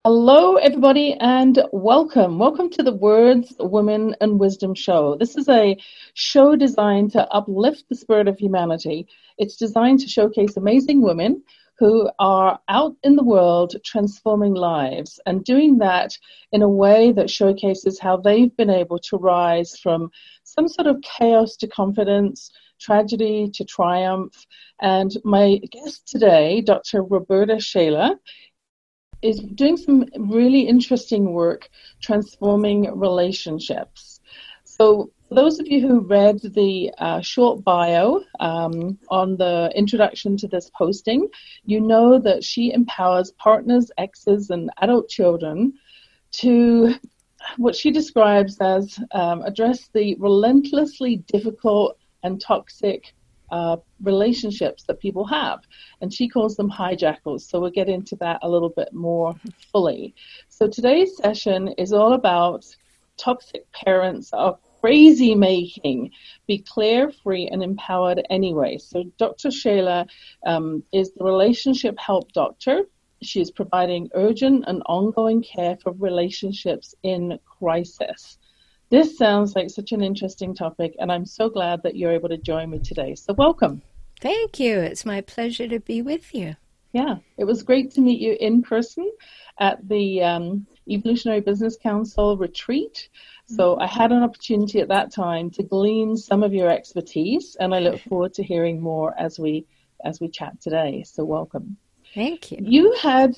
Hello, everybody, and welcome. Welcome to the Words, Women, and Wisdom show. This is a show designed to uplift the spirit of humanity. It's designed to showcase amazing women who are out in the world transforming lives and doing that in a way that showcases how they've been able to rise from some sort of chaos to confidence, tragedy to triumph. And my guest today, Dr. Roberta Shaler, is doing some really interesting work transforming relationships. So for those of you who read the short bio on the introduction to this posting, you know that she empowers partners, exes, and adult children to what she describes as address the relentlessly difficult and toxic relationships that people have. And she calls them hijackals. So we'll get into that a little bit more fully. So today's session is all about toxic parents are crazy making. Be clear, free, and empowered anyway. So Dr. Shaler is the relationship help doctor. She is providing urgent and ongoing care for relationships in crisis. This sounds like such an interesting topic, and I'm so glad that you're able to join me today. So welcome. Thank you. It's my pleasure to be with you. Yeah, it was great to meet you in person at the Evolutionary Business Council retreat. So I had an opportunity at that time to glean some of your expertise, and I look forward to hearing more as we chat today. So welcome. Thank you. You had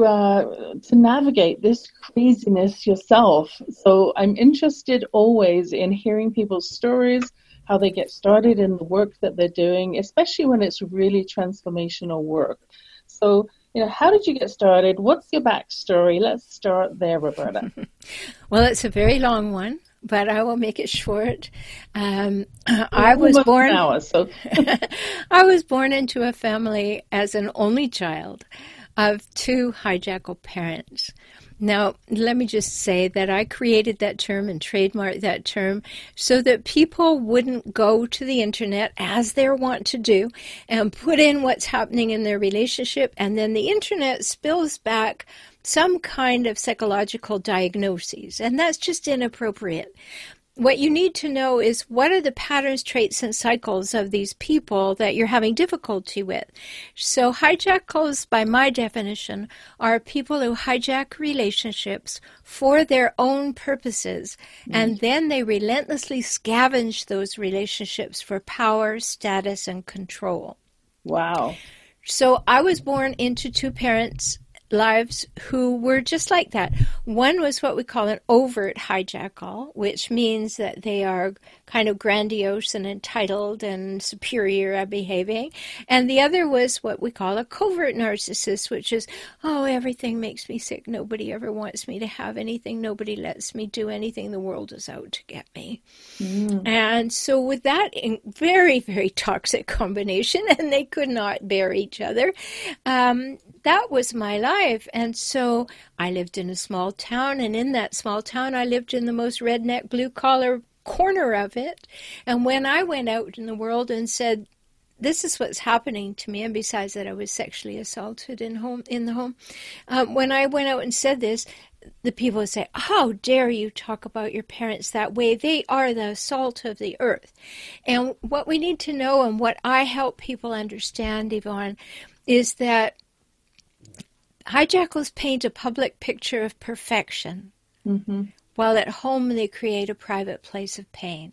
to navigate this craziness yourself. So I'm interested always in hearing people's stories, how they get started in the work that they're doing, especially when it's really transformational work. So, how did you get started? What's your backstory? Let's start there, Roberta. Well, it's a very long one, but I will make it short. I was born. I was born into a family as an only child of two hijackal parents. Now, let me just say that I created that term and trademarked that term so that people wouldn't go to the internet, as they're wont to do, and put in what's happening in their relationship, and then the internet spills back some kind of psychological diagnoses, and that's just inappropriate. What you need to know is what are the patterns, traits, and cycles of these people that you're having difficulty with. So hijackals, by my definition, are people who hijack relationships for their own purposes, and then they relentlessly scavenge those relationships for power, status, and control. Wow. So I was born into two parents' lives who were just like that. One was what we call an overt hijackal, which means that they are kind of grandiose and entitled and superior at behaving. And the other was what we call a covert narcissist, which is, everything makes me sick. Nobody ever wants me to have anything. Nobody lets me do anything. The world is out to get me. And so with that very, very toxic combination, and they could not bear each other, that was my life. And so I lived in a small town, and in that small town, I lived in the most redneck, blue-collar corner of it. And when I went out in the world and said, this is what's happening to me, and besides that, I was sexually assaulted in the home. When I went out and said this, the people would say, how dare you talk about your parents that way? They are the salt of the earth. And what we need to know, and what I help people understand, Yvonne, is that hijackals paint a public picture of perfection, while at home they create a private place of pain.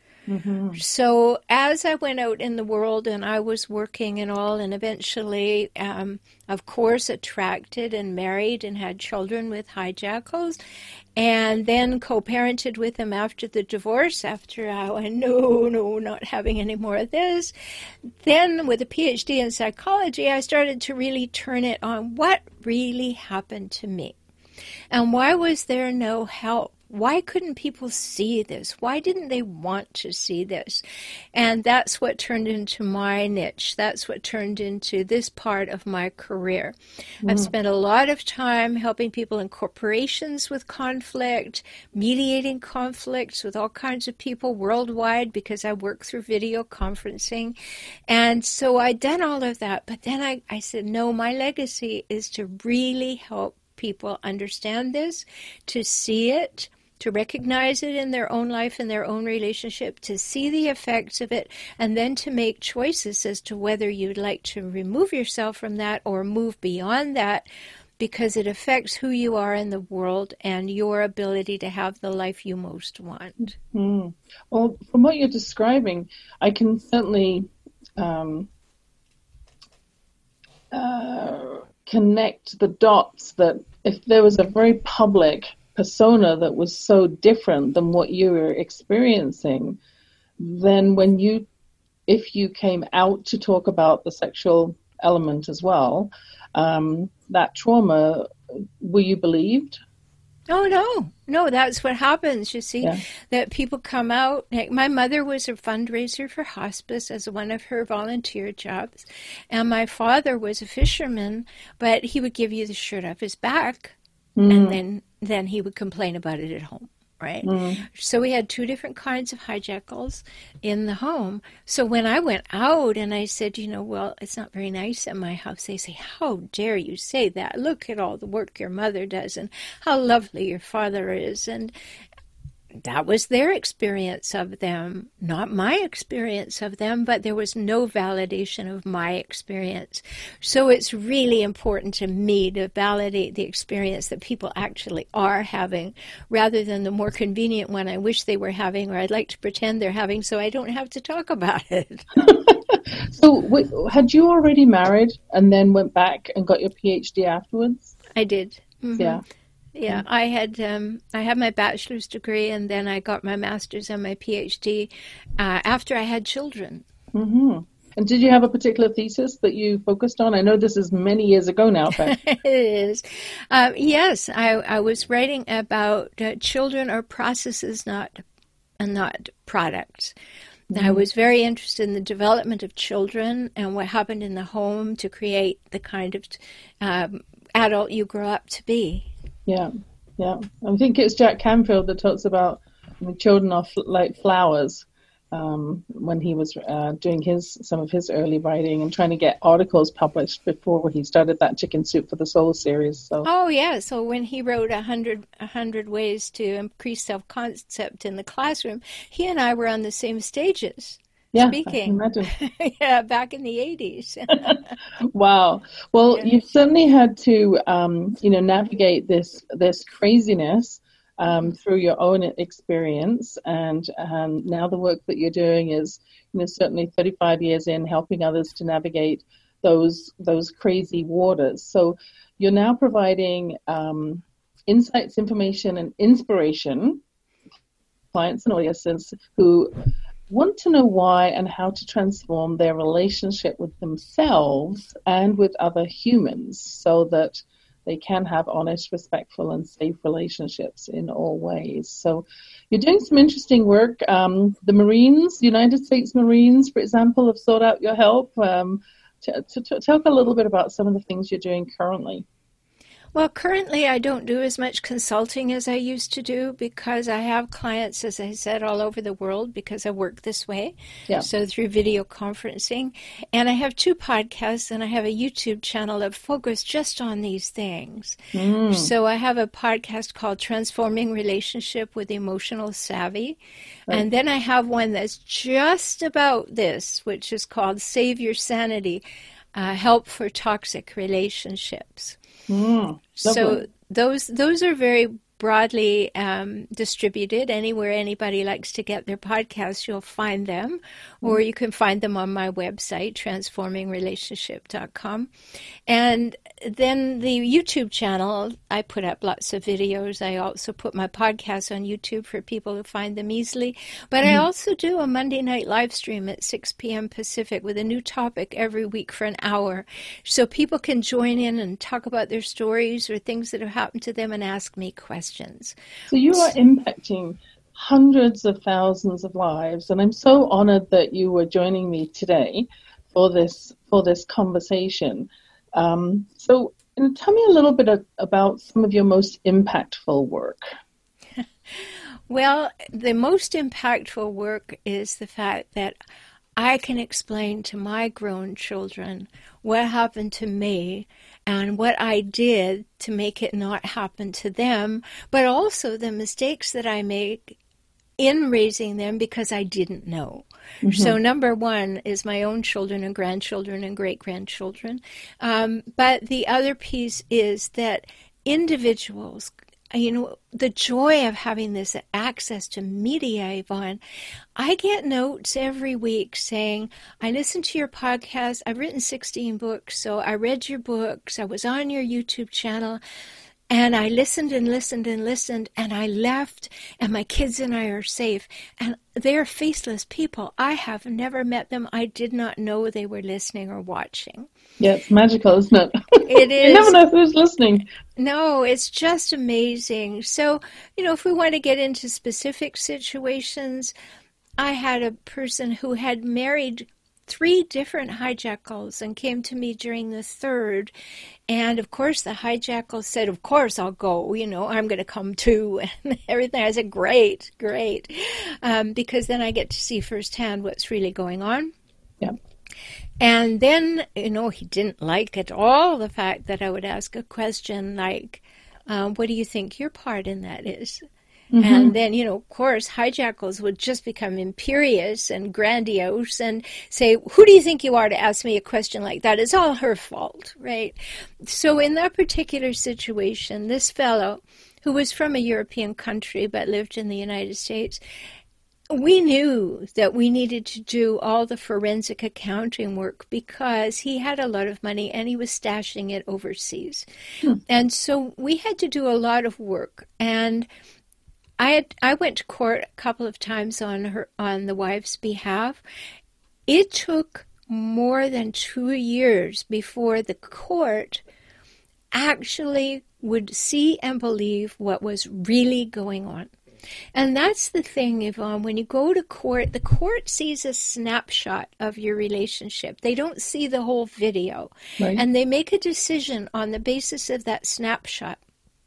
So as I went out in the world and I was working and all, and eventually, of course, attracted and married and had children with hijackals, and then co-parented with them after the divorce, after I went, no, not having any more of this. Then with a PhD in psychology, I started to really turn it on what really happened to me. And why was there no help? Why couldn't people see this? Why didn't they want to see this? And that's what turned into my niche. That's what turned into this part of my career. I've spent a lot of time helping people in corporations with conflict, mediating conflicts with all kinds of people worldwide because I work through video conferencing. And so I'd done all of that. But then I said, no, my legacy is to really help people understand this, to see it, to recognize it in their own life and their own relationship, to see the effects of it, and then to make choices as to whether you'd like to remove yourself from that or move beyond that, because it affects who you are in the world and your ability to have the life you most want. Well, from what you're describing, I can certainly connect the dots that if there was a very public persona that was so different than what you were experiencing, then if you came out to talk about the sexual element as well, that trauma, were you believed? Oh, no, that's what happens, you see, that people come out. Like my mother was a fundraiser for hospice as one of her volunteer jobs, and my father was a fisherman, but he would give you the shirt off his back, and then he would complain about it at home. Right? So we had two different kinds of hijackals in the home. So when I went out and I said, well, it's not very nice at my house, they say, how dare you say that? Look at all the work your mother does and how lovely your father is. And that was their experience of them, not my experience of them, but there was no validation of my experience. So it's really important to me to validate the experience that people actually are having, rather than the more convenient one I wish they were having, or I'd like to pretend they're having so I don't have to talk about it. So had you already married and then went back and got your PhD afterwards? I did. Yeah. Yeah, I had my bachelor's degree, and then I got my master's and my PhD after I had children. And did you have a particular thesis that you focused on? I know this is many years ago now. But... It is. Yes, I was writing about children are processes, not products. I was very interested in the development of children and what happened in the home to create the kind of adult you grow up to be. Yeah. I think it's Jack Canfield that talks about children are like flowers when he was doing some of his early writing and trying to get articles published before he started that Chicken Soup for the Soul series. So. Oh, yeah. So when he wrote 100 Ways to Increase Self-Concept in the Classroom, he and I were on the same stages. Speaking. Yeah, back in the 80s. Wow. Well, you certainly had to, navigate this craziness through your own experience, and now the work that you're doing is, certainly 35 years in, helping others to navigate those crazy waters. So you're now providing insights, information, and inspiration to clients and audiences who want to know why and how to transform their relationship with themselves and with other humans so that they can have honest, respectful, and safe relationships in all ways. So you're doing some interesting work. The Marines, United States Marines, for example, have sought out your help. Talk a little bit about some of the things you're doing currently. Well, currently I don't do as much consulting as I used to do because I have clients, as I said, all over the world because I work this way. Yeah. So through video conferencing. And I have 2 podcasts and I have a YouTube channel that focus just on these things. So I have a podcast called Transforming Relationship with Emotional Savvy. Right. And then I have one that's just about this, which is called Save Your Sanity, Help for Toxic Relationships. So those are very broadly distributed. Anywhere anybody likes to get their podcasts, you'll find them. Or you can find them on my website, transformingrelationship.com. And then the YouTube channel, I put up lots of videos. I also put my podcasts on YouTube for people to find them easily. But I also do a Monday night live stream at 6 p.m. Pacific with a new topic every week for an hour. So people can join in and talk about their stories or things that have happened to them and ask me questions. So you are impacting hundreds of thousands of lives, and I'm so honored that you were joining me today for this conversation. So tell me a little bit about some of your most impactful work. Well, the most impactful work is the fact that I can explain to my grown children what happened to me and what I did to make it not happen to them, but also the mistakes that I make in raising them because I didn't know. Mm-hmm. So number one is my own children and grandchildren and great-grandchildren. But the other piece is that individuals, the joy of having this access to media, Yvonne. I get notes every week saying, I listened to your podcast. I've written 16 books, so I read your books. I was on your YouTube channel, and I listened and listened and listened, and I left, and my kids and I are safe. And they're faceless people. I have never met them. I did not know they were listening or watching. Yeah, it's magical, isn't it? It is. You never know who's listening. No, it's just amazing. So, if we want to get into specific situations, I had a person who had married 3 different hijackals and came to me during the 3rd. And, of course, the hijackal said, of course I'll go, I'm going to come too, and everything. I said, great, because then I get to see firsthand what's really going on. Yeah. And then, he didn't like at all the fact that I would ask a question like, what do you think your part in that is? Mm-hmm. And then, of course, hijackals would just become imperious and grandiose and say, who do you think you are to ask me a question like that? It's all her fault, right? So in that particular situation, this fellow, who was from a European country but lived in the United States, we knew that we needed to do all the forensic accounting work because he had a lot of money and he was stashing it overseas. And so we had to do a lot of work. And I went to court a couple of times on the wife's behalf. It took more than 2 years before the court actually would see and believe what was really going on. And that's the thing, Yvonne, when you go to court, the court sees a snapshot of your relationship. They don't see the whole video. Right. And they make a decision on the basis of that snapshot.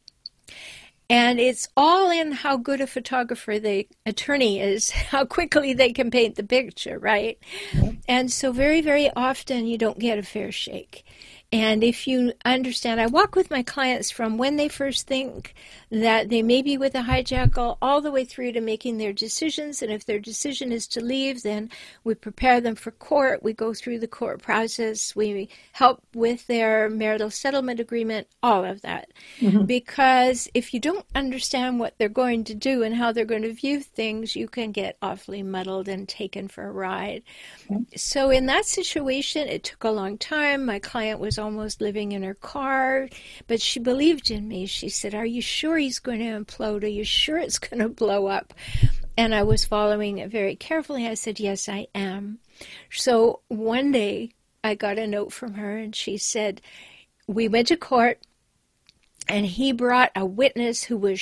And it's all in how good a photographer the attorney is, how quickly they can paint the picture, right? Yeah. And so very, very often you don't get a fair shake. And if you understand, I walk with my clients from when they first think that they may be with a hijackal all the way through to making their decisions. And if their decision is to leave, then we prepare them for court. We go through the court process. We help with their marital settlement agreement, all of that. Mm-hmm. Because if you don't understand what they're going to do and how they're going to view things, you can get awfully muddled and taken for a ride. Mm-hmm. So in that situation, it took a long time. My client was almost living in her car, but she believed in me. She said, are you sure he's going to implode? Are you sure it's going to blow up? And I was following it very carefully. I said, yes, I am. So one day I got a note from her and she said, we went to court and he brought a witness who was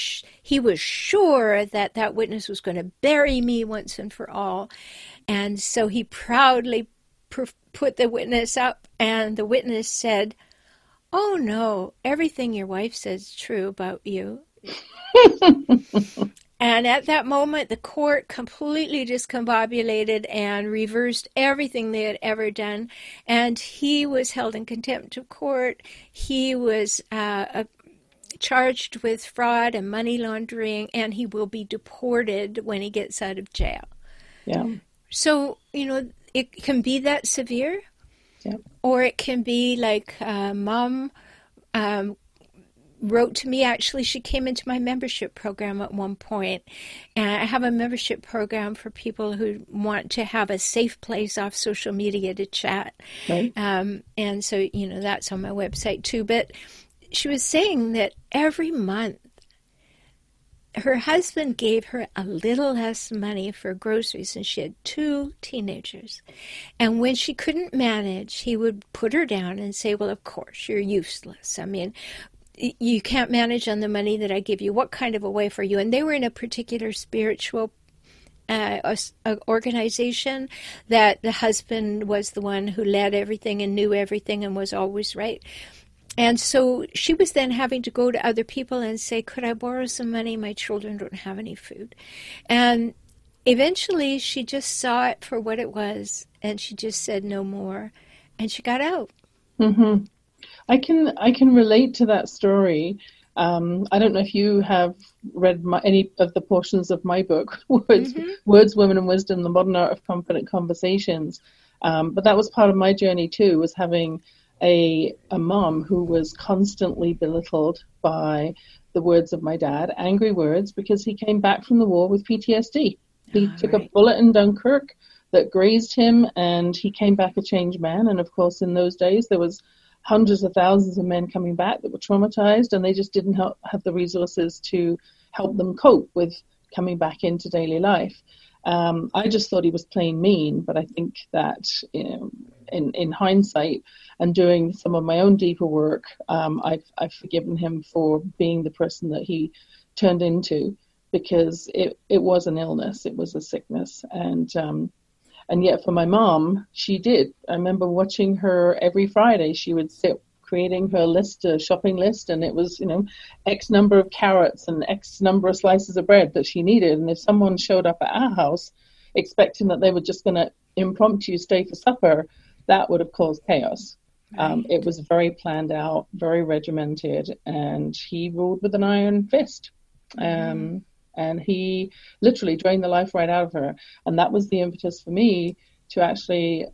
sure that witness was going to bury me once and for all. And so he proudly put the witness up, and the witness said, oh no, everything your wife says is true about you. And at that moment, the court completely discombobulated and reversed everything they had ever done. And he was held in contempt of court. He was charged with fraud and money laundering, and he will be deported when he gets out of jail. Yeah. So, it can be that severe, yeah. Or it can be like Mom wrote to me. Actually, she came into my membership program at one point, and I have a membership program for people who want to have a safe place off social media to chat. Right. And so, that's on my website too. But she was saying that every month, her husband gave her a little less money for groceries, and she had 2 teenagers. And when she couldn't manage, he would put her down and say, well, of course, you're useless. I mean, you can't manage on the money that I give you. What kind of a wife are you? And they were in a particular spiritual organization that the husband was the one who led everything and knew everything and was always right. And so she was then having to go to other people and say, could I borrow some money? My children don't have any food. And eventually she just saw it for what it was, and she just said no more, and she got out. Mm-hmm. I can relate to that story. I don't know if you have read any of the portions of my book, Words, Women, and Wisdom: The Modern Art of Confident Conversations. But that was part of my journey too, was having a mom who was constantly belittled by the words of my dad, angry words, because he came back from the war with PTSD. He took a bullet in Dunkirk that grazed him, and he came back a changed man. And of course, in those days, there was hundreds of thousands of men coming back that were traumatized, and they just didn't have the resources to help them cope with coming back into daily life. I just thought he was plain mean, but I think that, you know, in hindsight and doing some of my own deeper work, I've forgiven him for being the person that he turned into, because it was an illness, it was a sickness, and yet for my mom, she did. I remember watching her every Friday. She would sit creating her list, a shopping list, and it was, you know, X number of carrots and X number of slices of bread that she needed. And if someone showed up at our house expecting that they were just going to impromptu stay for supper, that would have caused chaos. Right. It was very planned out, very regimented, and he ruled with an iron fist. And he literally drained the life right out of her. And that was the impetus for me to actually,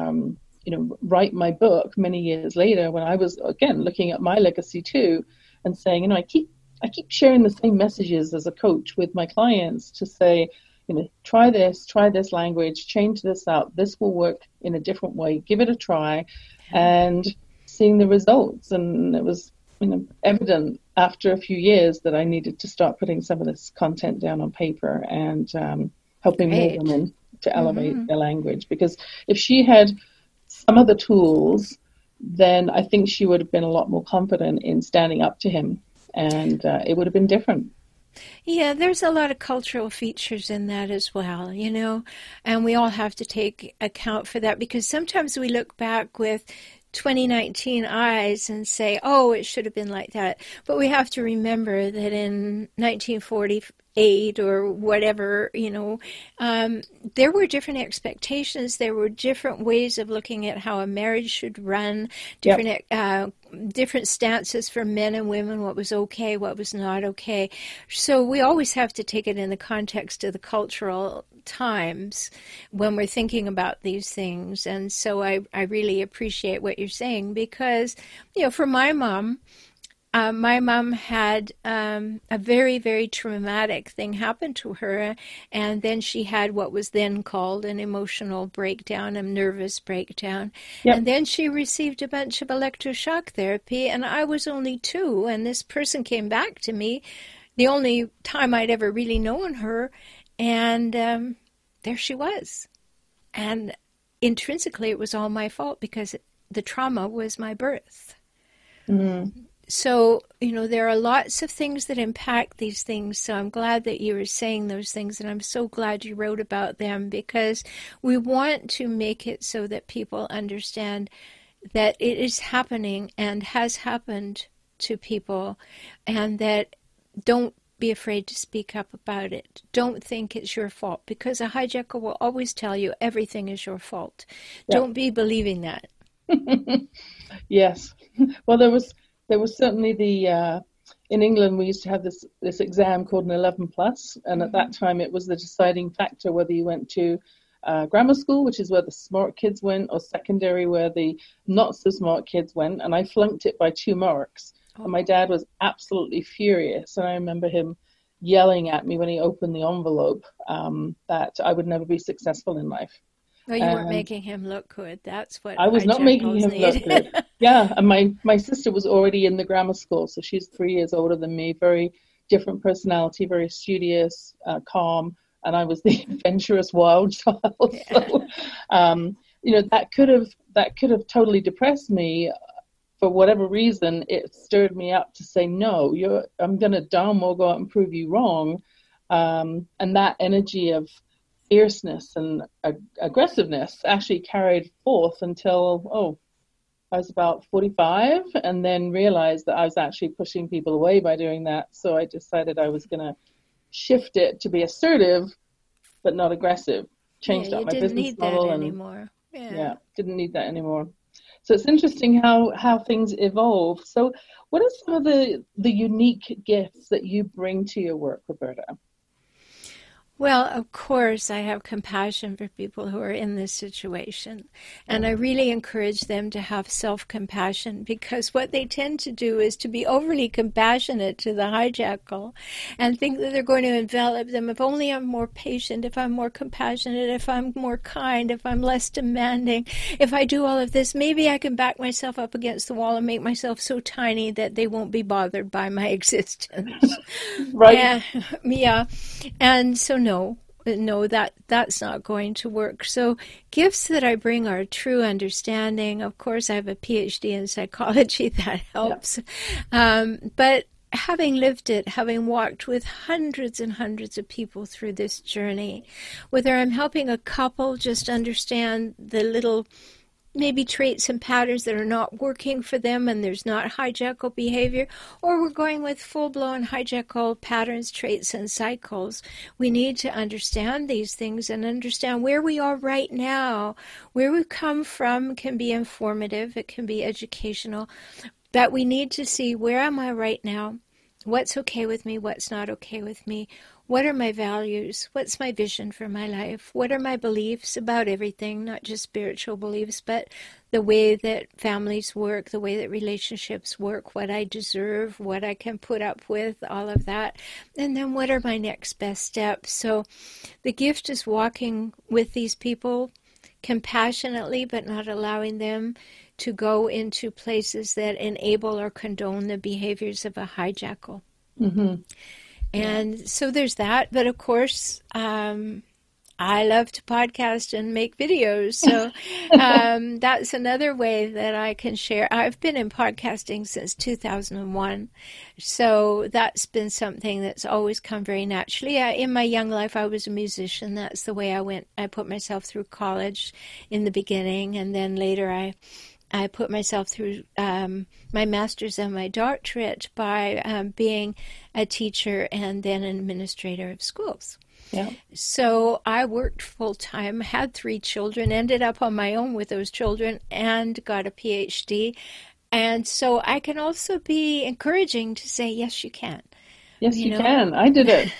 write my book many years later, when I was, again, looking at my legacy too, and saying, you know, I keep sharing the same messages as a coach with my clients to say, you know, try this language, change this out. This will work in a different way. Give it a try, and seeing the results. And it was, you know, evident after a few years that I needed to start putting some of this content down on paper and helping more women to elevate their language. Because if she had some of the tools, then I think she would have been a lot more confident in standing up to him, and it would have been different. Yeah, there's a lot of cultural features in that as well, you know, and we all have to take account for that, because sometimes we look back with 2019 eyes and say, oh, it should have been like that. But we have to remember that in 1948 or whatever, you know, there were different expectations. There were different ways of looking at how a marriage should run, different stances for men and women, what was okay, what was not okay. So we always have to take it in the context of the cultural times when we're thinking about these things. And so I really appreciate what you're saying, because, you know, for my mom had a very, very traumatic thing happen to her, and then she had what was then called an emotional breakdown, a nervous breakdown. And then she received a bunch of electroshock therapy, and I was only 2, and this person came back to me, the only time I'd ever really known her, and there she was. And intrinsically it was all my fault, because the trauma was my birth. So, you know, there are lots of things that impact these things. So I'm glad that you were saying those things, and I'm so glad you wrote about them, because we want to make it so that people understand that it is happening and has happened to people, and that don't be afraid to speak up about it. Don't think it's your fault, because a hijacker will always tell you everything is your fault. Don't be believing that. Yes. Well, there was certainly in England, we used to have this exam called an 11 plus, and at that time it was the deciding factor whether you went to grammar school, which is where the smart kids went, or secondary, where the not so smart kids went. And I flunked it by 2 marks. And my dad was absolutely furious. And I remember him yelling at me when he opened the envelope that I would never be successful in life. No, you weren't making him look good. That's what I was not making him look good. Yeah, and my sister was already in the grammar school, so she's 3 years older than me. Very different personality, very studious, calm, and I was the adventurous, wild child. So, you know, that could have totally depressed me. For whatever reason, it stirred me up to say, no, I'm going to darn well go out and prove you wrong. And that energy of fierceness and aggressiveness actually carried forth until, I was about 45, and then realized that I was actually pushing people away by doing that. So I decided I was going to shift it to be assertive but not aggressive. Changed you up my didn't business need model that and anymore. Yeah. didn't need that anymore. So it's interesting how things evolve. So what are some of the unique gifts that you bring to your work, Roberta? Well, of course, I have compassion for people who are in this situation. And I really encourage them to have self-compassion, because what they tend to do is to be overly compassionate to the hijackal and think that they're going to envelop them. If only I'm more patient, if I'm more compassionate, if I'm more kind, if I'm less demanding, if I do all of this, maybe I can back myself up against the wall and make myself so tiny that they won't be bothered by my existence. Right. Yeah. And so no, that's not going to work. So gifts that I bring are true understanding. Of course, I have a PhD in psychology. That helps. But having lived it, having walked with hundreds and hundreds of people through this journey, whether I'm helping a couple just understand the little maybe traits and patterns that are not working for them and there's not hijackal behavior, or we're going with full-blown hijackal patterns, traits, and cycles. We need to understand these things and understand where we are right now. Where we've come from can be informative, it can be educational, but we need to see, where am I right now? What's okay with me? What's not okay with me? What are my values? What's my vision for my life? What are my beliefs about everything, not just spiritual beliefs, but the way that families work, the way that relationships work, what I deserve, what I can put up with, all of that. And then what are my next best steps? So the gift is walking with these people compassionately, but not allowing them to go into places that enable or condone the behaviors of a hijackal. Mm-hmm. And so there's that. But of course, I love to podcast and make videos. So that's another way that I can share. I've been in podcasting since 2001. So that's been something that's always come very naturally. In my young life, I was a musician. That's the way I went. I put myself through college in the beginning. And then later I put myself through my master's and my doctorate by being a teacher and then an administrator of schools. Yeah. So I worked full-time, had 3 children, ended up on my own with those children, and got a PhD. And so I can also be encouraging to say, yes, you can. Yes, you can. I did it.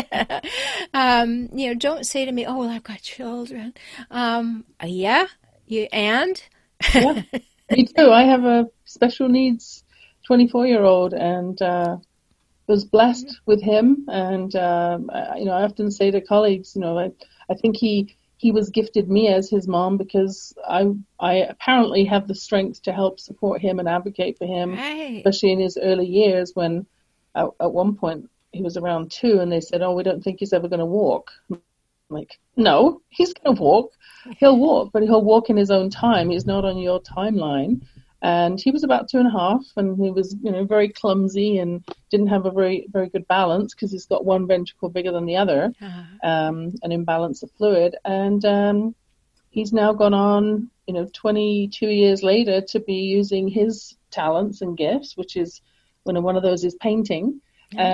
Yeah. Don't say to me, oh, well, I've got children. Yeah, and... Yeah, me too. I have a special needs 24-year-old and was blessed with him. And, I often say to colleagues, I think he was gifted me as his mom because I apparently have the strength to help support him and advocate for him, right. Especially in his early years when at one point he was around 2 and they said, oh, we don't think he's ever going to walk. Like, no, he's going to walk. He'll walk, but he'll walk in his own time. He's not on your timeline. And he was about 2.5, and he was, very clumsy and didn't have a very, very good balance because he's got one ventricle bigger than the other, an imbalance of fluid. And he's now gone on, 22 years later to be using his talents and gifts, which is, one of those is painting,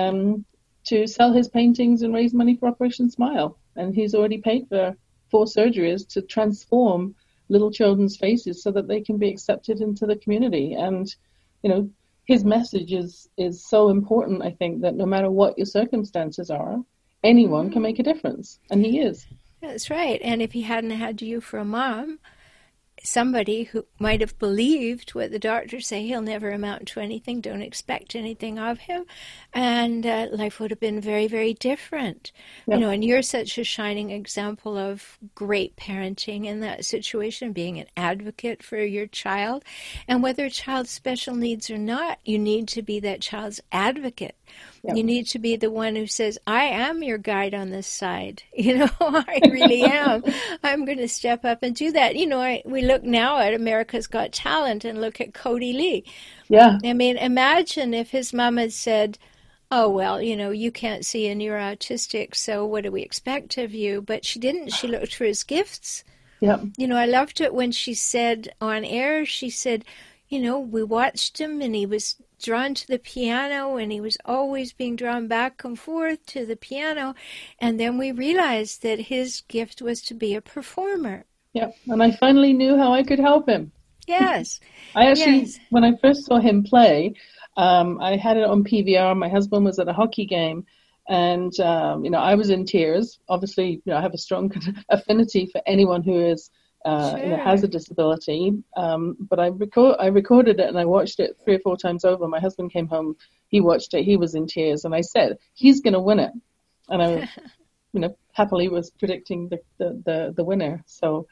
to sell his paintings and raise money for Operation Smile. And he's already paid for 4 surgeries to transform little children's faces so that they can be accepted into the community. And, his message is so important, I think, that no matter what your circumstances are, anyone can make a difference. And he is. That's right. And if he hadn't had you for a mom, somebody who might have believed what the doctors say, he'll never amount to anything, don't expect anything of him, and life would have been very, very different. Yep. And you're such a shining example of great parenting in that situation, being an advocate for your child. And whether a child's special needs or not, you need to be that child's advocate. Yep. You need to be the one who says, I am your guide on this side. I really am. I'm going to step up and do that. We look now at America's Got Talent and look at Cody Lee. Yeah. I mean, imagine if his mom had said, oh, well, you can't see and you're autistic, so what do we expect of you? But she didn't. She looked for his gifts. Yep. I loved it when she said on air, she said, we watched him, and he was drawn to the piano, and he was always being drawn back and forth to the piano. And then we realized that his gift was to be a performer. Yeah, and I finally knew how I could help him. Yes. I actually, when I first saw him play, I had it on PVR. My husband was at a hockey game, and I was in tears. Obviously, I have a strong affinity for anyone who is has a disability. But I recorded it and I watched it 3 or 4 times over. My husband came home, he watched it, he was in tears, and I said, he's going to win it. And I, happily was predicting the winner. So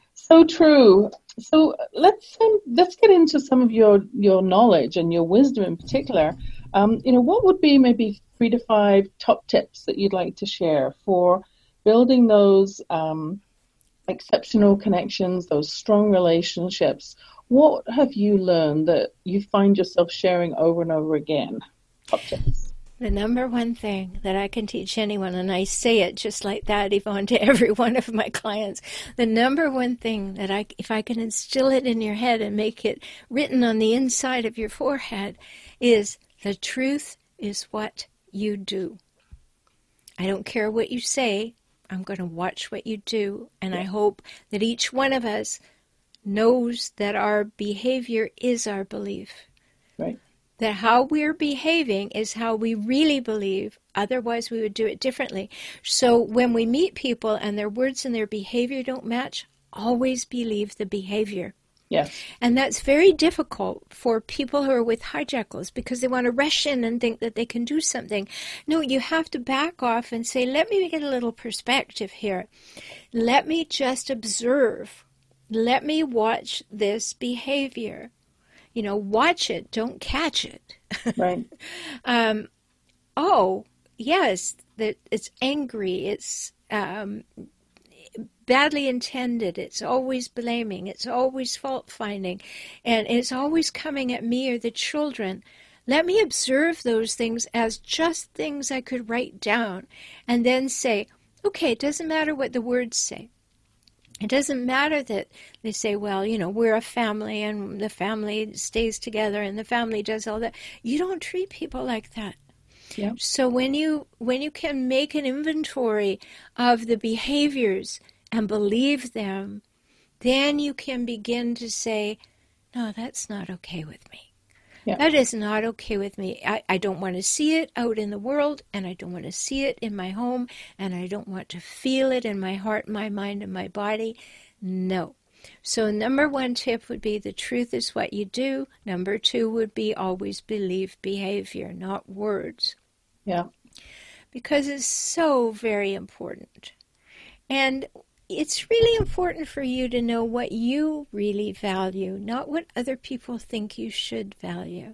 true. So let's get into some of your knowledge and your wisdom in particular. What would be maybe 3 to 5 top tips that you'd like to share for building those exceptional connections, those strong relationships? What have you learned that you find yourself sharing over and over again? Top tips. The number one thing that I can teach anyone, and I say it just like that, Yvonne, to every one of my clients, the number one thing that if I can instill it in your head and make it written on the inside of your forehead, is the truth is what you do. I don't care what you say. I'm going to watch what you do, and I hope that each one of us knows that our behavior is our belief. Right. That how we're behaving is how we really believe, otherwise we would do it differently. So when we meet people and their words and their behavior don't match, always believe the behavior. Yes. And that's very difficult for people who are with hijackals because they want to rush in and think that they can do something. No, you have to back off and say, let me get a little perspective here. Let me just observe. Let me watch this behavior. Watch it, don't catch it. Right. Oh, yes, that it's angry, it's badly intended, it's always blaming, it's always fault-finding, and it's always coming at me or the children. Let me observe those things as just things I could write down and then say, okay, it doesn't matter what the words say. It doesn't matter that they say, well, we're a family and the family stays together and the family does all that. You don't treat people like that. Yeah. So when you can make an inventory of the behaviors and believe them, then you can begin to say, no, that's not okay with me. Yeah. That is not okay with me. I don't want to see it out in the world, and I don't want to see it in my home, and I don't want to feel it in my heart, my mind, and my body. No. So number 1 tip would be the truth is what you do. Number 2 would be always believe behavior, not words. Yeah. Because it's so very important. And it's really important for you to know what you really value, not what other people think you should value.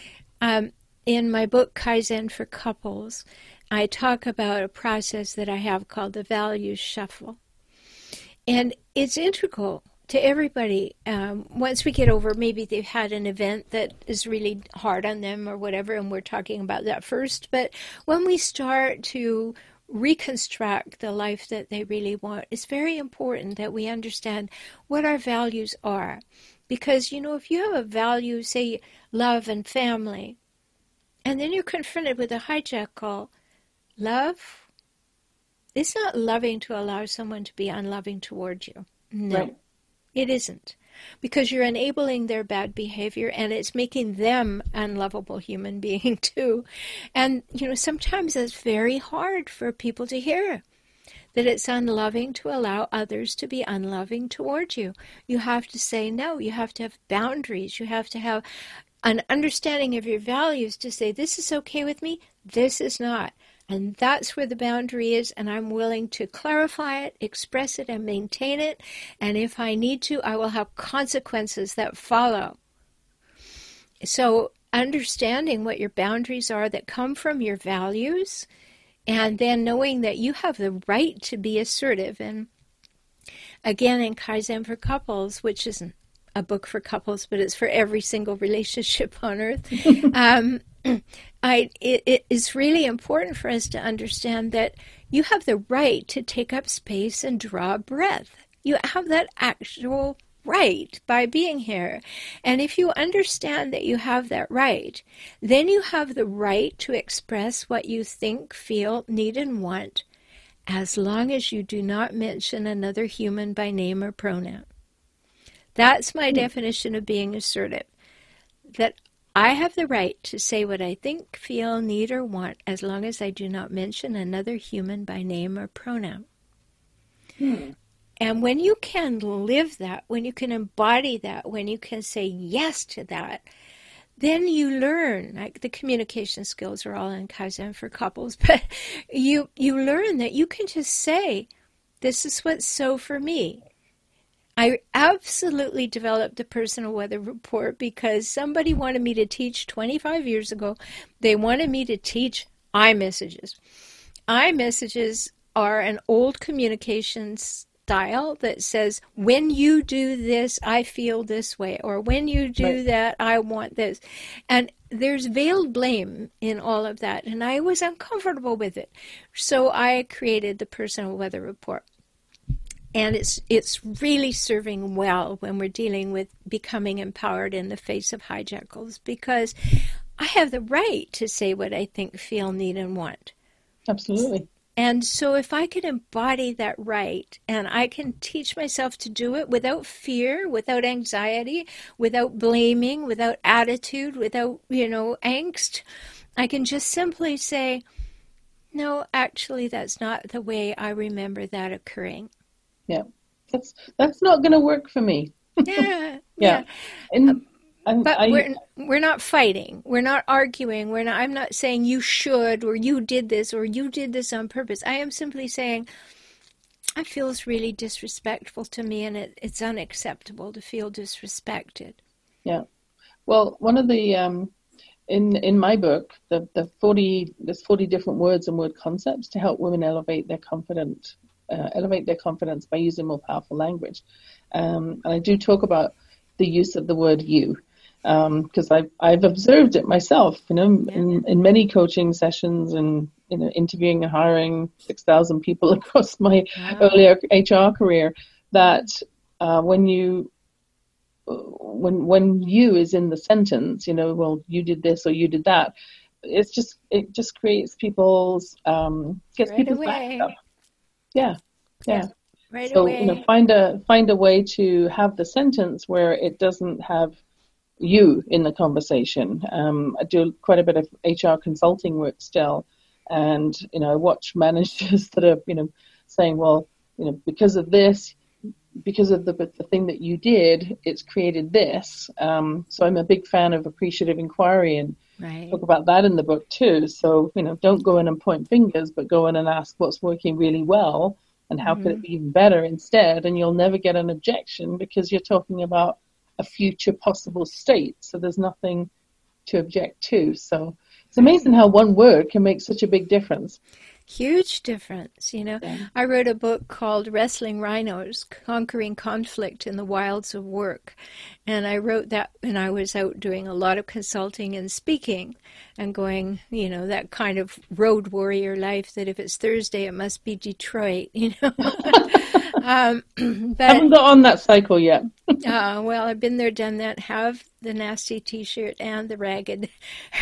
In my book, Kaizen for Couples, I talk about a process that I have called the Values Shuffle. And it's integral to everybody. Once we get over, maybe they've had an event that is really hard on them or whatever, and we're talking about that first. But when we start to reconstruct the life that they really want, it's very important that we understand what our values are. Because, if you have a value, say love and family, and then you're confronted with a hijackal, love, it's not loving to allow someone to be unloving toward you. No, right. It isn't. Because you're enabling their bad behavior, and it's making them unlovable human being too. And, sometimes it's very hard for people to hear that it's unloving to allow others to be unloving towards you. You have to say no. You have to have boundaries. You have to have an understanding of your values to say, this is okay with me, this is not. And that's where the boundary is, and I'm willing to clarify it, express it, and maintain it. And if I need to, I will have consequences that follow. So understanding what your boundaries are that come from your values, and then knowing that you have the right to be assertive. And again, in Kaizen for Couples, which isn't a book for couples, but it's for every single relationship on earth, it is really important for us to understand that you have the right to take up space and draw a breath. You have that actual right by being here. And if you understand that you have that right, then you have the right to express what you think, feel, need, and want, as long as you do not mention another human by name or pronoun. That's my definition of being assertive. That I have the right to say what I think, feel, need, or want, as long as I do not mention another human by name or pronoun. And when you can live that, when you can embody that, when you can say yes to that, then you learn, like the communication skills are all in Kaizen for couples, but you learn that you can just say, this is what's so for me. I absolutely developed the personal weather report because somebody wanted me to teach 25 years ago. They wanted me to teach iMessages. iMessages are an old communications style that says, when you do this, I feel this way, or when you do that, I want this. And there's veiled blame in all of that, and I was uncomfortable with it. So I created the personal weather report. And it's really serving well when we're dealing with becoming empowered in the face of hijackals, because I have the right to say what I think, feel, need, and want. Absolutely. And so if I can embody that right, and I can teach myself to do it without fear, without anxiety, without blaming, without attitude, without, angst, I can just simply say, no, actually, that's not the way I remember that occurring. Yeah, that's not going to work for me. Yeah. But we're not fighting. We're not arguing. I'm not saying you should, or you did this, or you did this on purpose. I am simply saying, it feels really disrespectful to me, and it's unacceptable to feel disrespected. Yeah. Well, one of the in my book, there's 40 different words and word concepts to help women elevate their confidence by using more powerful language. And I do talk about the use of the word you, because I've observed it myself, in many coaching sessions and, interviewing and hiring 6,000 people across my earlier HR career, that when you is in the sentence, well, you did this or you did that, it just creates people's, gets people's back up. Yeah. Right so away. Find a way to have the sentence where it doesn't have you in the conversation. I do quite a bit of HR consulting work still, and I watch managers that are saying, well, because of this, because of the thing that you did, it's created this. So I'm a big fan of appreciative inquiry, and talk about that in the book too. So don't go in and point fingers, but go in and ask what's working really well and how could it be even better instead, and you'll never get an objection because you're talking about a future possible state. So there's nothing to object to. So it's amazing how one word can make such a big difference. Huge difference, I wrote a book called Wrestling Rhinos, Conquering Conflict in the Wilds of Work. And I wrote that when I was out doing a lot of consulting and speaking and going, that kind of road warrior life that if it's Thursday, it must be Detroit, But haven't got on that cycle yet. Well, I've been there, done that, have the nasty T-shirt and the ragged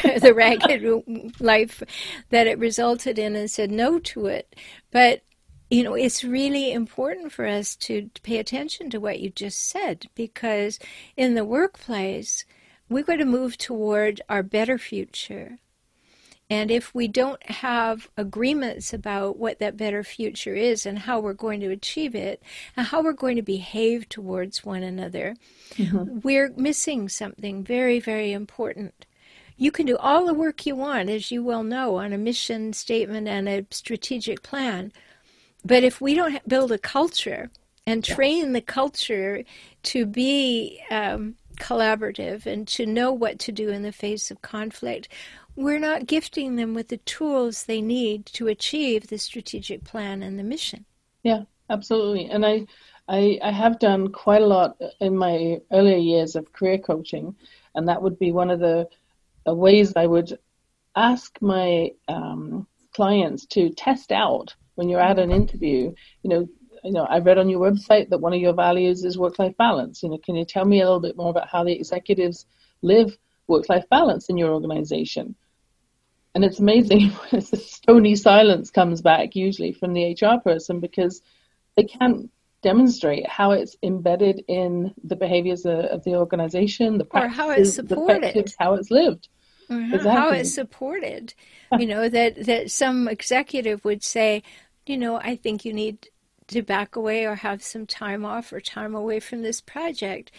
life that it resulted in, and said no to it. But, it's really important for us to pay attention to what you just said, because in the workplace, we're going to move toward our better future. And if we don't have agreements about what that better future is and how we're going to achieve it and how we're going to behave towards one another, we're missing something very, very important. You can do all the work you want, as you well know, on a mission statement and a strategic plan. But if we don't build a culture and train the culture to be collaborative and to know what to do in the face of conflict, we're not gifting them with the tools they need to achieve the strategic plan and the mission. Yeah, absolutely. And I have done quite a lot in my earlier years of career coaching, and that would be one of the ways I would ask my clients to test out when you're at an interview, I read on your website that one of your values is work-life balance. Can you tell me a little bit more about how the executives live work-life balance in your organization? And it's amazing. The stony silence comes back usually from the HR person, because they can't demonstrate how it's embedded in the behaviors of the organization, the practices, or how it's supported, how it's lived. Exactly. How it's supported. That some executive would say, I think you need to back away or have some time off or time away from this project.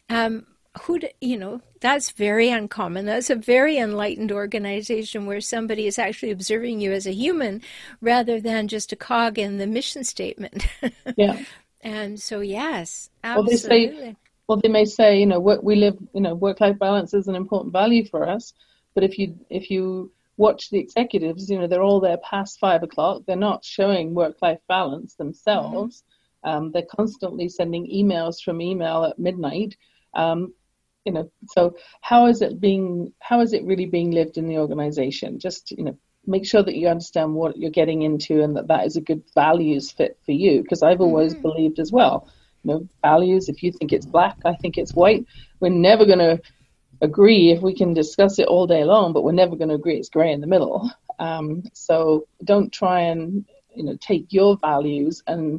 That's very uncommon. That's a very enlightened organization where somebody is actually observing you as a human rather than just a cog in the mission statement. Yeah. And so, yes, absolutely. They may say, work-life balance is an important value for us. But if you watch the executives, they're all there past 5 o'clock. They're not showing work-life balance themselves. Mm-hmm. They're constantly sending emails from email at midnight. So how is it really being lived in the organization? Just, make sure that you understand what you're getting into and that is a good values fit for you. Because I've always believed as well, values, if you think it's black, I think it's white. We're never going to agree. If we can discuss it all day long, but we're never going to agree it's gray in the middle. So don't try and, take your values and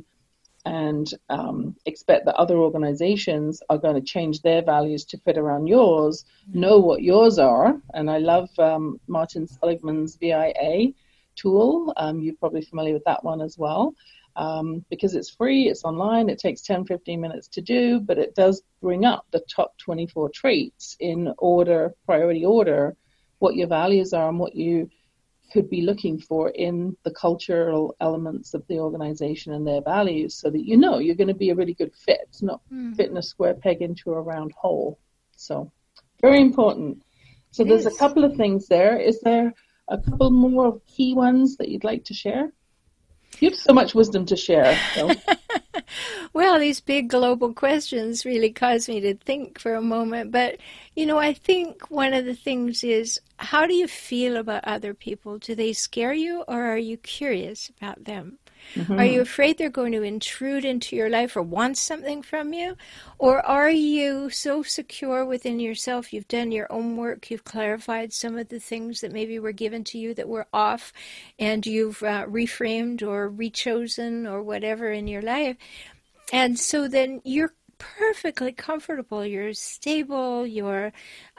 expect that other organizations are going to change their values to fit around yours. Know what yours are. And I love Martin Seligman's VIA tool. You're probably familiar with that one as well, because it's free, it's online, it takes 10-15 minutes to do, but it does bring up the top 24 traits in priority order, what your values are and what you could be looking for in the cultural elements of the organization and their values, so that you're going to be a really good fit, not fitting a square peg into a round hole. So very important. So there's a couple of things there. Is there a couple more key ones that you'd like to share? You have so much wisdom to share. So. Well, these big global questions really cause me to think for a moment. But, I think one of the things is, how do you feel about other people? Do they scare you, or are you curious about them? Mm-hmm. Are you afraid they're going to intrude into your life or want something from you? Or are you so secure within yourself, you've done your own work, you've clarified some of the things that maybe were given to you that were off, and you've reframed or rechosen or whatever in your life? And so then you're perfectly comfortable, you're stable, you're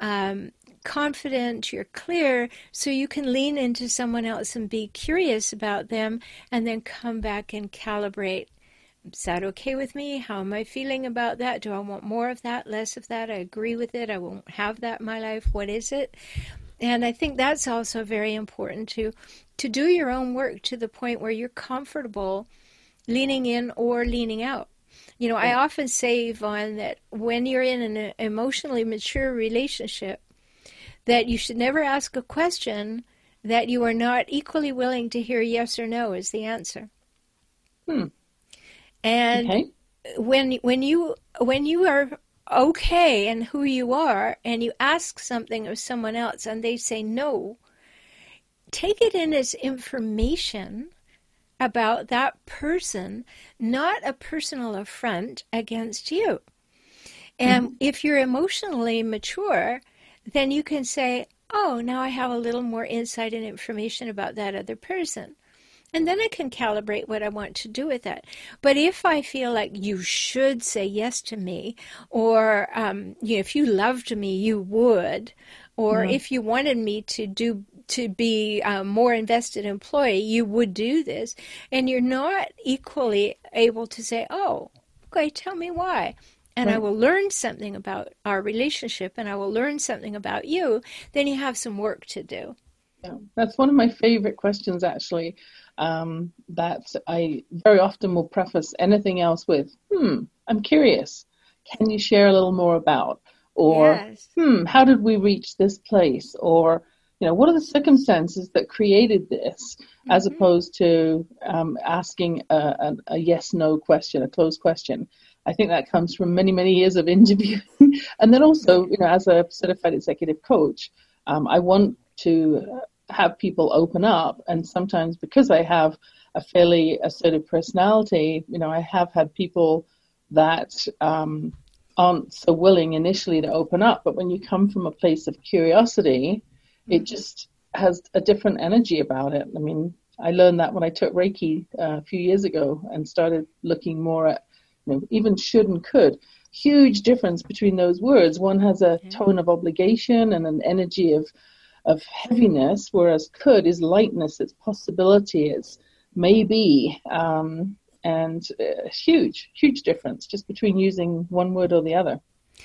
confident, you're clear, so you can lean into someone else and be curious about them and then come back and calibrate. Is that okay with me? How am I feeling about that? Do I want more of that, less of that? I agree with it. I won't have that in my life. What is it? And I think that's also very important to do your own work to the point where you're comfortable leaning in or leaning out. I often say, Yvonne, that when you're in an emotionally mature relationship, that you should never ask a question that you are not equally willing to hear yes or no as the answer. And okay. when you are okay in who you are and you ask something of someone else and they say no, take it in as information about that person, not a personal affront against you. And if you're emotionally mature, then you can say, oh, now I have a little more insight and information about that other person. And then I can calibrate what I want to do with that. But if I feel like you should say yes to me, or if you loved me, you would, or if you wanted me to be a more invested employee, you would do this, and you're not equally able to say, oh, okay, tell me why. And I will learn something about our relationship, and I will learn something about you, then you have some work to do. Yeah, that's one of my favorite questions, actually, that I very often will preface anything else with, I'm curious. Can you share a little more about? Or, yes. How did we reach this place? Or, what are the circumstances that created this, as opposed to asking a yes-no question, a closed question. I think that comes from many, many years of interviewing. And then also, as a certified executive coach, I want to have people open up. And sometimes because I have a fairly assertive personality, I have had people that aren't so willing initially to open up. But when you come from a place of curiosity, it just has a different energy about it. I mean, I learned that when I took Reiki a few years ago and started looking more at, even should and could. Huge difference between those words. One has a tone of obligation and an energy of heaviness, whereas could is lightness, it's possibility, it's maybe, and huge difference just between using one word or the other.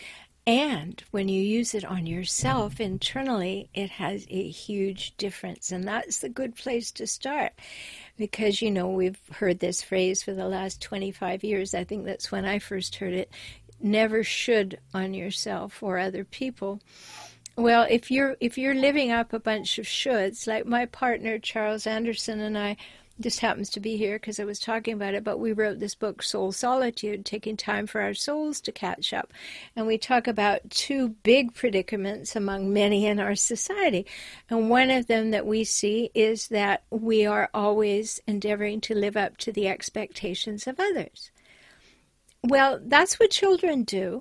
And when you use it on yourself internally, it has a huge difference. And that's the good place to start. Because, we've heard this phrase for the last 25 years. I think that's when I first heard it. Never should on yourself or other people. Well, if you're living up a bunch of shoulds, like my partner, Charles Anderson, and I, just happens to be here because I was talking about it, but we wrote this book, Soul Solitude, taking time for our souls to catch up. And we talk about two big predicaments among many in our society. And one of them that we see is that we are always endeavoring to live up to the expectations of others. Well, that's what children do.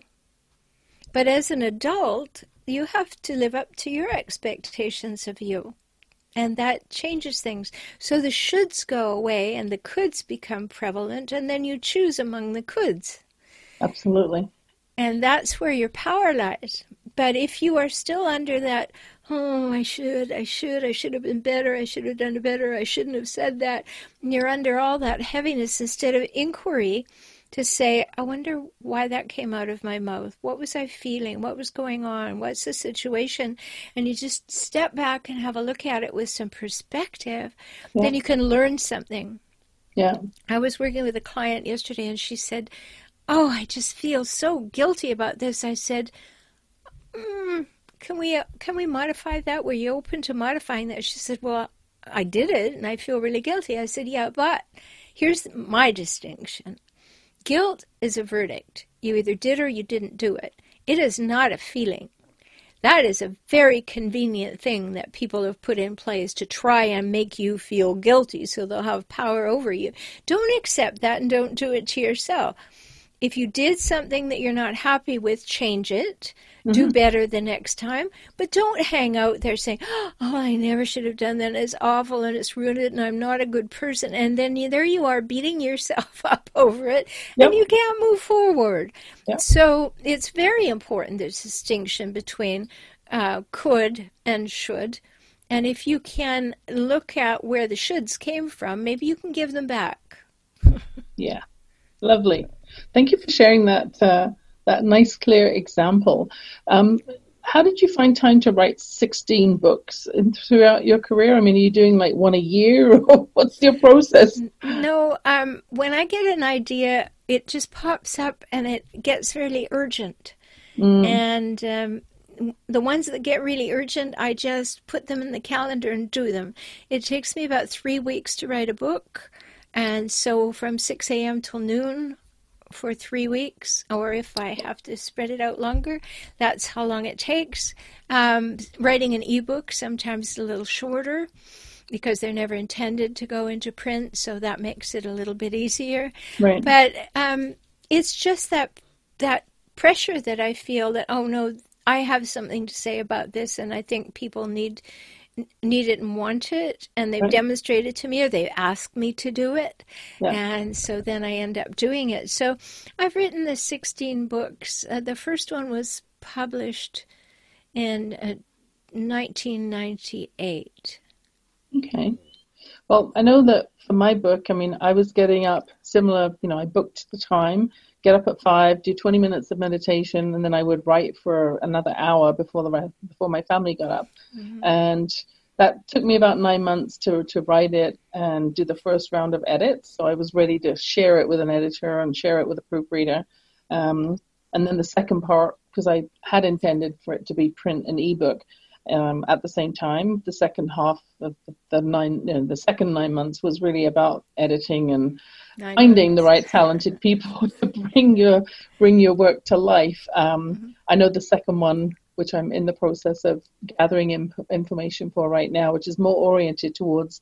But as an adult, you have to live up to your expectations of you. And that changes things. So the shoulds go away and the coulds become prevalent, and then you choose among the coulds. Absolutely. And that's where your power lies. But if you are still under that, I should have been better, I should have done it better, I shouldn't have said that, and you're under all that heaviness instead of inquiry, to say, I wonder why that came out of my mouth. What was I feeling? What was going on? What's the situation? And you just step back and have a look at it with some perspective. Yeah. Then you can learn something. Yeah. I was working with a client yesterday and she said, I just feel so guilty about this. I said, can we modify that? Were you open to modifying that? She said, well, I did it and I feel really guilty. I said, yeah, but here's my distinction. Guilt is a verdict. You either did or you didn't do it. It is not a feeling. That is a very convenient thing that people have put in place to try and make you feel guilty so they'll have power over you. Don't accept that and don't do it to yourself. If you did something that you're not happy with, change it. Mm-hmm. Do better the next time. But don't hang out there saying, I never should have done that. It's awful and it's ruined it and I'm not a good person. And then there you are beating yourself up over it. Yep. And you can't move forward. Yep. So it's very important, this distinction between could and should. And if you can look at where the shoulds came from, maybe you can give them back. Yeah. Lovely. Thank you for sharing that nice, clear example. How did you find time to write 16 books throughout your career? I mean, are you doing like one a year, or what's your process? No, when I get an idea, it just pops up and it gets really urgent. And the ones that get really urgent, I just put them in the calendar and do them. It takes me about 3 weeks to write a book. And so from 6 a.m. till noon for 3 weeks, or if I have to spread it out longer, that's how long it takes. Writing an ebook sometimes is a little shorter because they're never intended to go into print, so that makes it a little bit easier. Right. But it's just that pressure that I feel that, I have something to say about this, and I think people need it and want it, and they've demonstrated to me, or they've asked me to do it, and so then I end up doing it. So I've written the 16 books. The first one was published in 1998. Okay. Well, I know that for my book, I mean, I was getting up similar, I booked the time, get up at 5, do 20 minutes of meditation, and then I would write for another hour before my family got up. Mm-hmm. And that took me about 9 months to write it and do the first round of edits. So I was ready to share it with an editor and share it with a proofreader. And then the second part, because I had intended for it to be print and ebook, at the same time, the second half of the second 9 months was really about editing and finding the right talented people to bring your work to life. I know the second one, which I'm in the process of gathering information for right now, which is more oriented towards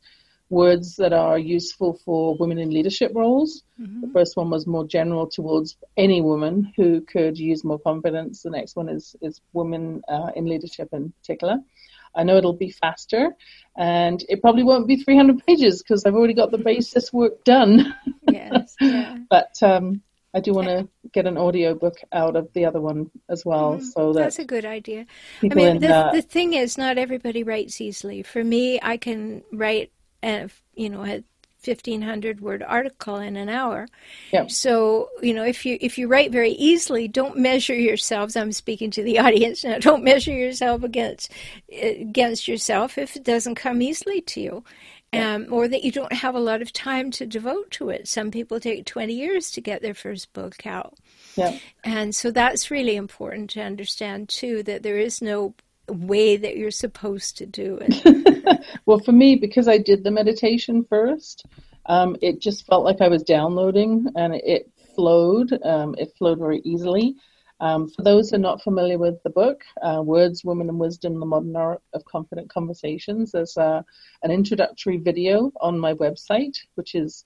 words that are useful for women in leadership roles. Mm-hmm. The first one was more general towards any woman who could use more confidence. The next one is women in leadership in particular. I know it'll be faster, and it probably won't be 300 pages because I've already got the basis work done. Yes, yeah. But I do want to get an audio book out of the other one as well. Mm-hmm. So that's a good idea. I mean, the thing is, not everybody writes easily. For me, I can write, a 1,500 word article in an hour. Yep. So, if you write very easily, don't measure yourselves. I'm speaking to the audience now. Don't measure yourself against yourself if it doesn't come easily to you. Or that you don't have a lot of time to devote to it. Some people take 20 years to get their first book out. Yeah. And so that's really important to understand, too, that there is no way that you're supposed to do it. Well, for me, because I did the meditation first, it just felt like I was downloading, and it flowed. It flowed very easily. For those who are not familiar with the book, Words, Women and Wisdom, The Modern Art of Confident Conversations, there's an introductory video on my website, which is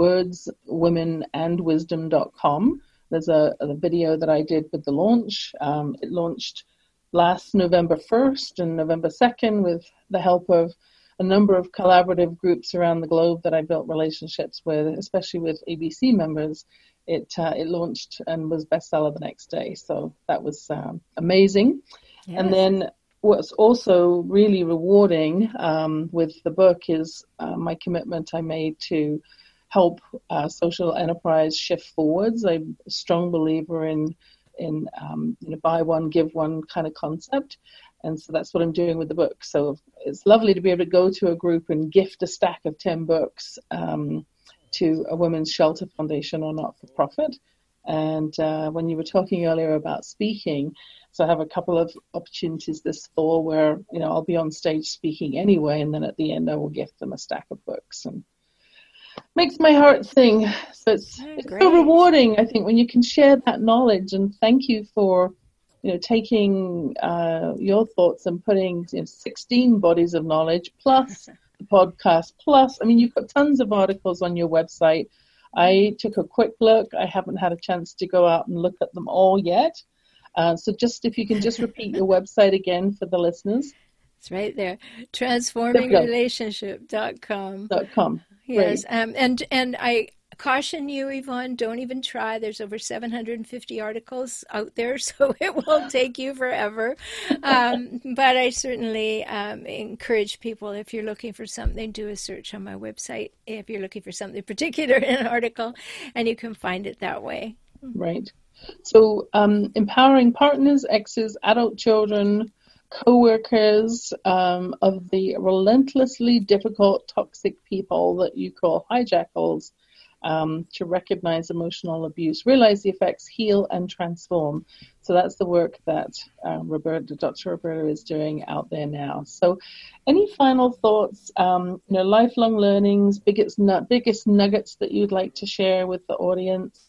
wordswomenandwisdom.com. There's a video that I did with the launch. It launched last November 1st and November 2nd with the help of a number of collaborative groups around the globe that I built relationships with, especially with ABC members. It launched and was bestseller the next day. So that was amazing. Yes. And then what's also really rewarding with the book is my commitment I made to help social enterprise shift forwards. I'm a strong believer in buy one, give one kind of concept. And so that's what I'm doing with the book. So it's lovely to be able to go to a group and gift a stack of 10 books to a women's shelter foundation or not-for-profit. And when you were talking earlier about speaking, so I have a couple of opportunities this fall where, I'll be on stage speaking anyway, and then at the end I will gift them a stack of books. And makes my heart sing. So it's so rewarding, I think, when you can share that knowledge. And thank you for, taking your thoughts and putting 16 bodies of knowledge plus the podcast plus. I mean, you've got tons of articles on your website. I took a quick look. I haven't had a chance to go out and look at them all yet. So just if you can just repeat your website again for the listeners. It's right there. Transformingrelationship.com. .com. Yes, and I caution you, Yvonne, don't even try. There's over 750 articles out there, so it will take you forever. But I certainly encourage people, if you're looking for something, do a search on my website. If you're looking for something particular in an article, and you can find it that way. Right. So empowering partners, exes, adult children, co-workers of the relentlessly difficult, toxic people that you call hijackals, to recognize emotional abuse, realize the effects, heal, and transform. So that's the work that Dr. Roberta is doing out there now. So any final thoughts, lifelong learnings, biggest nuggets that you'd like to share with the audience?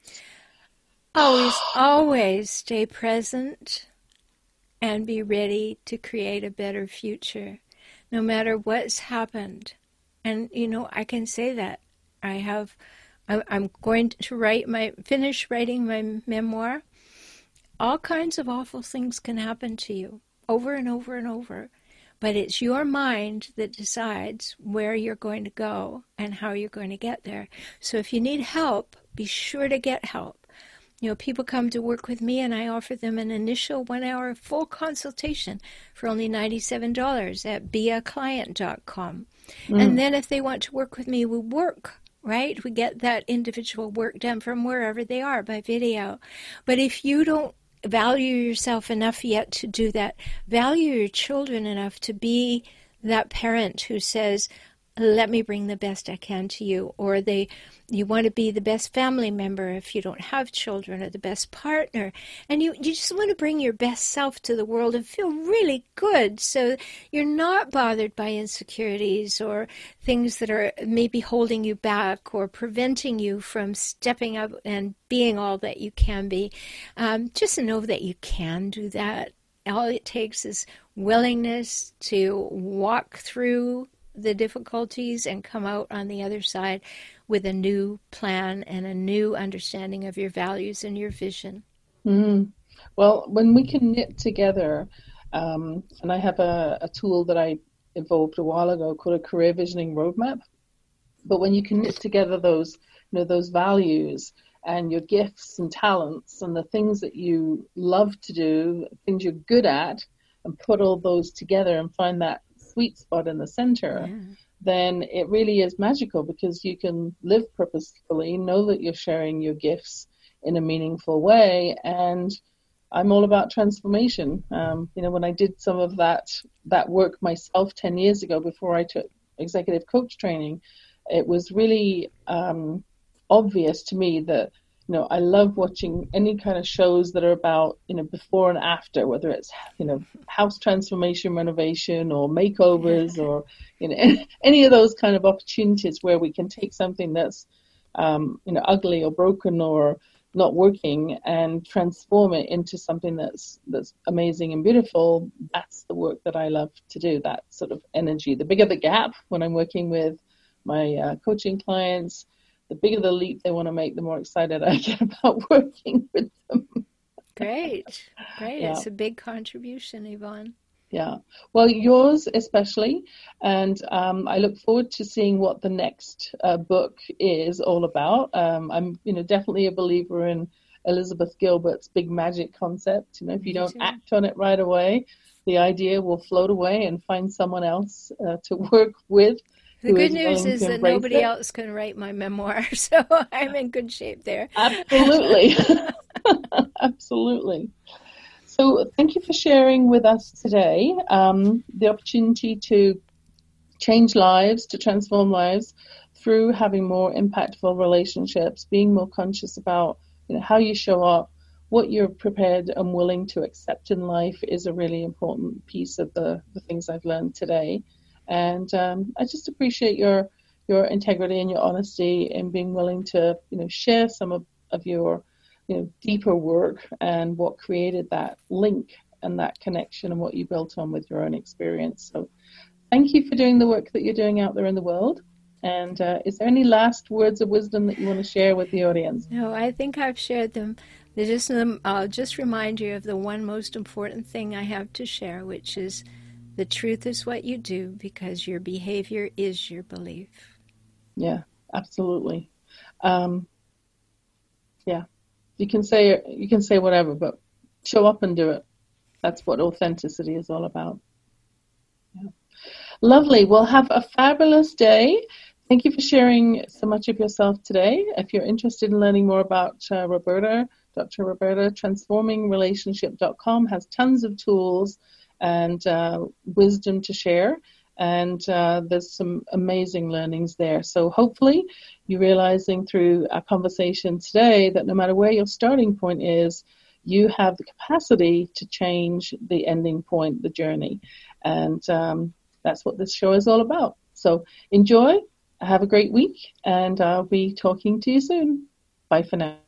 Always stay present and be ready to create a better future, no matter what's happened. And, I can say that. I'm going to finish writing my memoir. All kinds of awful things can happen to you over and over and over. But it's your mind that decides where you're going to go and how you're going to get there. So if you need help, be sure to get help. People come to work with me and I offer them an initial 1-hour full consultation for only $97 at beaclient.com. And then if they want to work with me, we work, right? We get that individual work done from wherever they are by video. But if you don't value yourself enough yet to do that, value your children enough to be that parent who says, let me bring the best I can to you, or you want to be the best family member if you don't have children, or the best partner, and you just want to bring your best self to the world and feel really good, so you're not bothered by insecurities or things that are maybe holding you back or preventing you from stepping up and being all that you can be. Just know that you can do that. All it takes is willingness to walk through the difficulties and come out on the other side with a new plan and a new understanding of your values and your vision. Mm. Well, when we can knit together, and I have a tool that I evolved a while ago called a career visioning roadmap. But when you can knit together those, those values and your gifts and talents and the things that you love to do, things you're good at, and put all those together and find that sweet spot in the center, then it really is magical, because you can live purposefully, know that you're sharing your gifts in a meaningful way. And I'm all about transformation. When I did some of that work myself 10 years ago, before I took executive coach training, it was really obvious to me that, I love watching any kind of shows that are about, before and after, whether it's, house transformation, renovation, or makeovers, or, any of those kind of opportunities where we can take something that's, ugly or broken or not working and transform it into something that's amazing and beautiful. That's the work that I love to do, that sort of energy. The bigger the gap when I'm working with my coaching clients, the bigger the leap they want to make, the more excited I get about working with them. Great. Yeah. It's a big contribution, Yvonne. Yeah. Well, yours especially. And I look forward to seeing what the next book is all about. I'm, definitely a believer in Elizabeth Gilbert's big magic concept. If you don't act on it right away, the idea will float away and find someone else to work with. The good news is that nobody else can write my memoir, so I'm in good shape there. Absolutely. Absolutely. So thank you for sharing with us today the opportunity to change lives, to transform lives through having more impactful relationships, being more conscious about how you show up, what you're prepared and willing to accept in life is a really important piece of the things I've learned today. And I just appreciate your integrity and your honesty in being willing to share some of your deeper work and what created that link and that connection and what you built on with your own experience. So thank you for doing the work that you're doing out there in the world. And is there any last words of wisdom that you want to share with the audience? No, I think I've shared them. I'll just remind you of the one most important thing I have to share, which is the truth is what you do, because your behavior is your belief. Yeah, absolutely. Yeah. You can say whatever, but show up and do it. That's what authenticity is all about. Yeah. Lovely. Well, have a fabulous day. Thank you for sharing so much of yourself today. If you're interested in learning more about Roberta, Dr. Roberta, transformingrelationship.com has tons of tools and wisdom to share. And there's some amazing learnings there. So hopefully you're realizing through our conversation today that no matter where your starting point is, you have the capacity to change the ending point, the journey. And that's what this show is all about. So enjoy, have a great week, and I'll be talking to you soon. Bye for now.